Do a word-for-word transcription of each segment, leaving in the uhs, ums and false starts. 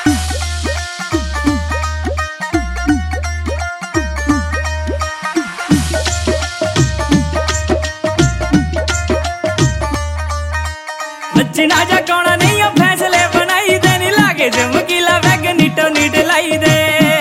नचना जा कौन नहीं हो फैसले बनाई दे नी लागे चमकीला बैग नीटो नीट लाई दे।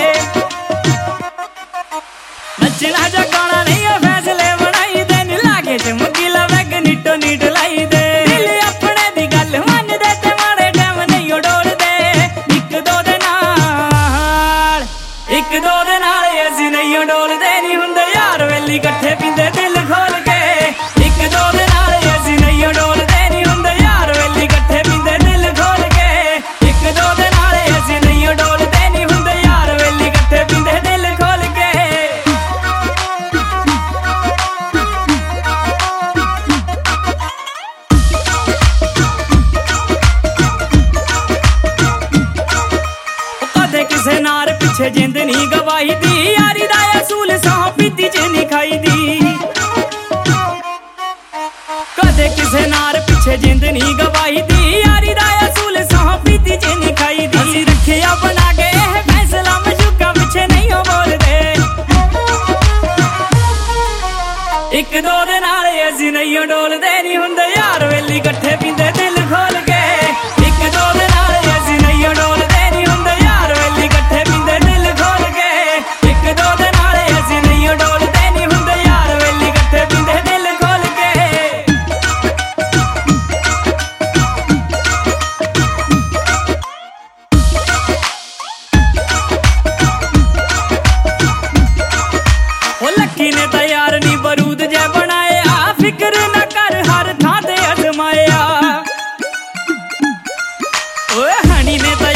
नचना जा कौन नहीं हो फैसले बनाई दे नी लागे चमकीला बैग नीटो नीट लाई दे। दिल अपने दी गल मन दे ते माड़े टैम नहीं हो डोल दे। एक दो दे नाल एक दो दे नाल असी नहीं हो डोल दे नी हुंदे यार वेली कट्ठे पींदे दिल खोल के। एक दो दे नाल असी नहीं हो डोल दे नी हुंदे यार वेली कट्ठे पींदे दिल खोल के। एक दो दे नाल असी नहीं हो डोल दे नी हुंदे यार वेली कट्ठे पींदे दिल खोल के। कदे किसे नार पिछे जिंद नहीं गवाई दी यारी दा असूल सौ पीती च नहीं खाई दी। कदे किसे नार पिछे जिंद नहीं गवाई दी यारी दा असूल सौ पीती च नहीं खाई दी। असी रखिया बना के फैसला मशूका पिछे नहीं हो बोलदे। एक दो दे नाल असी नहीं हो डोलदे नी हुंदे यार वेली कट्ठे पींदे दिल खोल के। एक दो दे नाल असी नहीं हो डोलदे नी हुंदे यार वेली कट्ठे पींदे दिल खोल के। एक दो दे नाल असी नहीं हो डोलदे नी हुंदे यार वेली कट्ठे पींदे दिल खोल के। लक्की ने तो यार नी बरूद जै बनाया फिक्र न कर हर थां ते अजमाया। ओए हनी ने तो